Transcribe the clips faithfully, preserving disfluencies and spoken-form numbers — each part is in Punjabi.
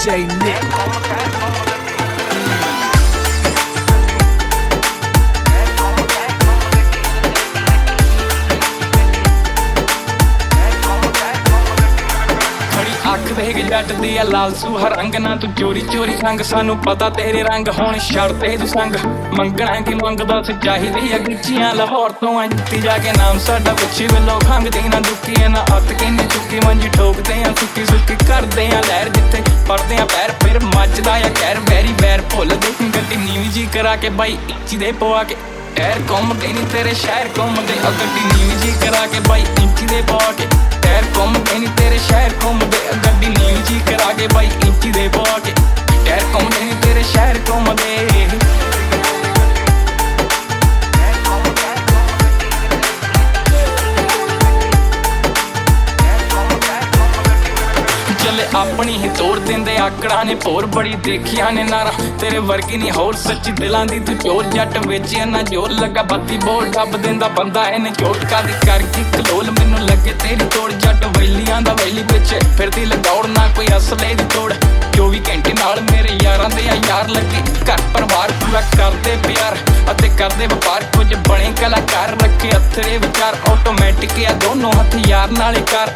J Nick. ਅੱਖ ਦੇਖ ਜੱਟ ਦੀ ਆ ਲਾਲ ਸੂਹਾ ਰੰਗ ਨਾ ਤੂੰ ਚੋਰੀ ਚੋਰੀ ਸੰਗ ਸਾਨੂੰ ਪਤਾ ਤੇਰੇ ਰੰਗ ਹੁਣ ਛੱਡਦੇ ਤੂੰ ਸੰਗ ਮੰਗਣਾ ਕੀ ਮੰਗਦਾ ਸ ਚਾਹੀਦੀ ਆ ਗਿੱਚੀਆਂ ਲਾਹੌਰ ਤੋਂ ਆ ਜੁੱਤੀ ਜਾ ਕੇ ਨਾਮ ਸਾਡਾ ਪੁੱਛੀ ਵੱਲੋਂ ਖੰਗਦੀ ਨਾ ਦੁੱਕੀ ਨਾ ਅੱਤ ਕਿੰਨੀ ਚੁੱਕੀ ਮੰਜੀ ਠੋਕਦੇ ਆ ਸੁੱਕੀ ਸੁੱਕੀ ਕਰਦੇ ਆ ਲਹਿਰ ਜਿੱਥੇ ਪੜਦੇ ਆ ਪੈਰ ਫਿਰ ਮੱਚਦਾ ਆ ਕਹਿਰ ਵੈਰੀ ਵੈਰ ਭੁੱਲਦੇ ਗੱਡੀ ਨੀਵੀਂ ਜੀ ਕਰਾ ਕੇ ਬਾਈ ਇੰਚੀ ਦੇ ਪਵਾ ਕੇ ਟਾਇਰ ਘੁੰਮਦੇ ਨੀ ਤੇਰੇ ਸ਼ਹਿਰ ਘੁੰਮਦੇ ਆ ਗੱਡੀ ਨੀਵੀਂ ਜੀ ਕਰਾ ਕੇ ਬਾਈ ਇੰਚੀ ਦੇ ਪਵਾ ਕੇ ਟਾਇਰ ਘੁੰਮਦੇ ਨੀ ਤੇਰੇ ਸ਼ਹਿਰ ਘੁੰਮਦੇ ਆ ਗੱਡੀ ਨੀਵੀਂ ਜੀ ਕਰਾ ਕੇ ਬਾਈ ਇੰਚੀ ਦੇ ਪਵਾ ਕੇ ਟਾਇਰ ਘੁੰਮਦੇ ਨੀ ਤੇਰੇ ਸ਼ਹਿਰ ਘੁੰਮਦੇ ਆਪਣੀ ਹੀ ਤੋੜ ਦਿੰਦੇ ਆਕੜਾਂ ਨੇ ਭੋਰ ਬੜੀ ਦੇਖੀਆਂ ਨੇ ਨਾਰਾ ਤੇਰੇ ਵਰਗੀ ਨਹੀਂ ਹੋਰ ਸੱਚੀ ਦਿਲਾਂ ਦੀ ਤੂੰ ਚੋਰ ਜੱਟ ਵਿੱਚ ਇੰਨਾ ਜ਼ੋਰ ਲੱਗਾ ਬੱਤੀ ਬੋਲ ਡੱਬ ਦਿੰਦਾ ਬੰਦਾ ਇਹਨੇ ਝੋਟਕਾ ਦੀ ਕਰਕੇ ਕਲੋਲ ਮੈਨੂੰ ਲੱਗੇ ਤੇਰੀ ਤੋੜ ਜੱਟ ਵੈਲੀਆਂ ਦਾ ਵੈਲੀ ਪਿੱਛੇ ਫਿਰਦੀ ਲਗਾਉੜ ਨਾ ਕੋਈ ਅਸਲੇ ਦੀ ਤੋੜ ਚੌਵੀ ਘੰਟੇ ਨਾਲ ਮੇਰੇ ਯਾਰਾਂ ਦੇ ਆ ਯਾਰ ਲੱਗੇ ਘਰ ਪਰਿਵਾਰ ਪੂਰਾ ਕਰਦੇ ਪਿਆਰ ਅਤੇ ਕਰਦੇ ਵਪਾਰ ਕੁਝ ਬਣੇ ਕਲਾਕਾਰ ਰੱਖੇ ਅਥਰੇ ਵਿਚਾਰ ਆਟੋਮੈਟਿਕ ਆ ਦੋਨੋਂ ਹਥਿਆਰ ਨਾਲੇ ਕਰ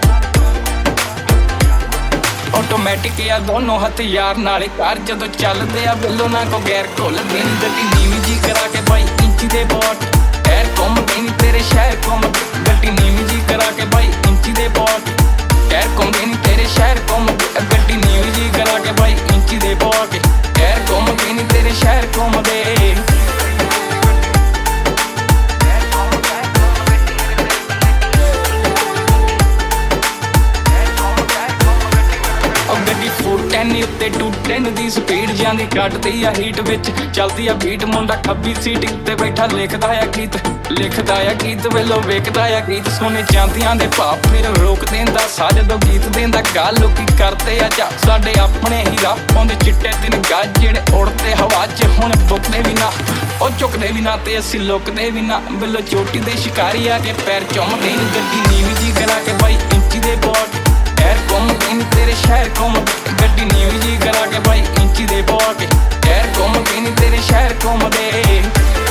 ਆਟੋਮੈਟਿਕ ਆ ਦੋਨੋਂ ਹਥਿਆਰ ਨਾਲੇ ਕਰ ਜਦੋਂ ਚੱਲਦੇ ਆ ਵੱਲੋਂ ਨਾ ਕੋ ਗੈਰ ਘੁੱਲਦੇ ਨੀ ਗੱਡੀ ਨੀਵੀਂ ਜੀ ਕਰਾ ਕੇ ਬਾਈ ਇੰਚੀ ਦੇ ਬੋਟ ਟਾਇਰ ਘੁੰਮਦੇ ਨੀ ਤੇਰੇ ਸ਼ਹਿਰ ਘੁੰਮਦੇ ਗੱਡੀ ਨੀਵੀਂ ਜੀ ਕਰਾ ਕੇ ਬਾਈ ਇੰਚੀ ਦੇ ਬੋਟ ਟਾਇਰ ਘੁੰਮਦੇ ਨੀ ਤੇਰੇ ਸ਼ਹਿਰ ਘੁੰਮਦੇ ਗੱਡੀ ਨੀਵੀਂ ਜੀ ਕਰਾ ਕੇ ਬਾਈ ਇੰਚੀ ਦੇ ਬੋਟ ਟਾਇਰ ਘੁੰਮਦੇ ਨੀ ਤੇਰੇ ਸ਼ਹਿਰ ਘੁੰਮਦੇ ਟੈਨੀ ਉੱਤੇ ਟੂ ਟੈਨ ਦੀ ਸਪੀਡ ਜਾਂਦੀ ਕੱਟਦੀ ਆ ਹੀਟ ਵਿੱਚ ਚੱਲਦੀ ਆ ਬੀਟ ਮੁੰਡਾ ਖੱਬੀ ਸੀਟ ਉੱਤੇ ਬੈਠਾ ਲਿਖਦਾ ਆ ਗੀਤ ਲਿਖਦਾ ਆ ਗੀਤ ਵੇਲੋਂ ਵੇਖਦਾ ਆ ਗੀਤ ਸੋਨੇ ਜਾਂਦੀਆਂ ਦੇ ਭਾਪ ਫਿਰ ਰੋਕ ਦਿੰਦਾ ਸਾ ਜਦੋਂ ਗੀਤ ਦਿੰਦਾ ਗੱਲ ਲੋਕੀ ਕਰਦੇ ਆ ਜਾ ਸਾਡੇ ਆਪਣੇ ਹੀ ਰਾਹ ਪਾਉਂਦੇ ਚਿੱਟੇ ਦਿਨ ਗੱਜ ਜਿਹੜੇ ਉੜਦੇ ਹਵਾ 'ਚ ਹੁਣ ਬੁੱਕਦੇ ਵੀ ਨਾ ਉਹ ਚੁੱਕਦੇ ਵੀ ਨਾ ਤੇ ਅਸੀਂ ਲੁਕਦੇ ਵੀ ਨਾ ਵੇਲੋਂ ਚੋਟੀ ਦੇ ਸ਼ਿਕਾਰੀ ਆ ਕੇ ਪੈਰ ਚੁੰਮਦੇ ਨੀ ਗੱਡੀ ਨੀਵੀਂ ਜੀ ਕਰਾ ਕੇ ਬਾਈ ਇੰਚੀ ਦੇ ਬੋਟ ਟਾਇਰ ਘੁੰਮਦੇ ਨੀ ਤੇਰੇ ਸ਼ਹਿਰ ਘੁੰਮਦੇ ਗੱਡੀ ਨੀਵੀਂ ਜੀ ਕਰਾ ਕੇ ਬਾਈ ਇੰਚੀ ਦੇ ਪਵਾ ਕੇ ਟਾਇਰ ਘੁੰਮਦੇ ਨੀ ਤੇਰੇ ਸ਼ਹਿਰ ਘੁੰਮਦੇ